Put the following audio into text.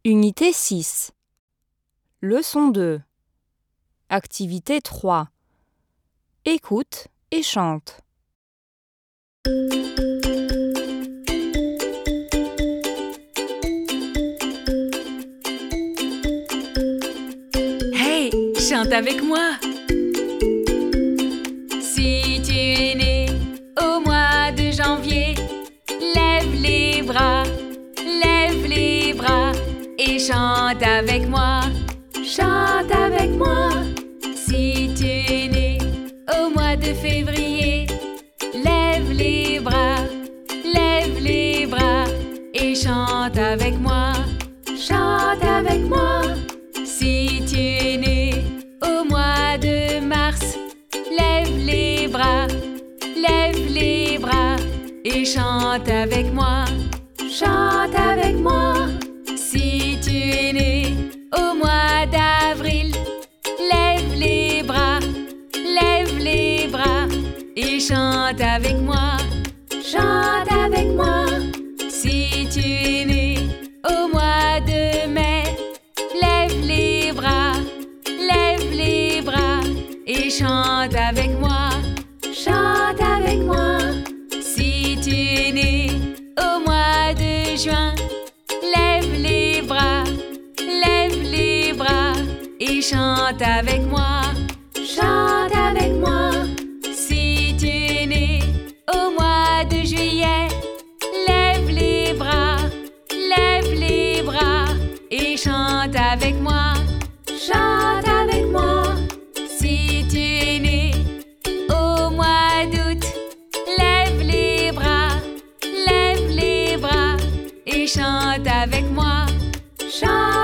Unité 6. Leçon 2. Activité 3. Écoute et chante. Hey, chante avec moi. Si tu es né au mois de janvier, lève les bras et chante avec moi. Chante avec moi. Si tu es né au mois de février, lève les bras et chante avec moi. Chante avec moi. Si tu es né au mois de mars, lève les bras et chante avec moi. Chante avec moi. Si tu es né au mois d'avril, lève les bras et chante avec moi. Chante avec moi. Si tu es né au mois de mai, lève les bras et chante avec moi. Chante avec moi. Si tu es né au mois de juin, lève les bras et chante avec moi. Chante avec moi. Si tu es né au mois de juillet, lève les bras et chante avec moi. Chante avec moi. Si tu es né au mois d'août, lève les bras et chante avec moi. Chante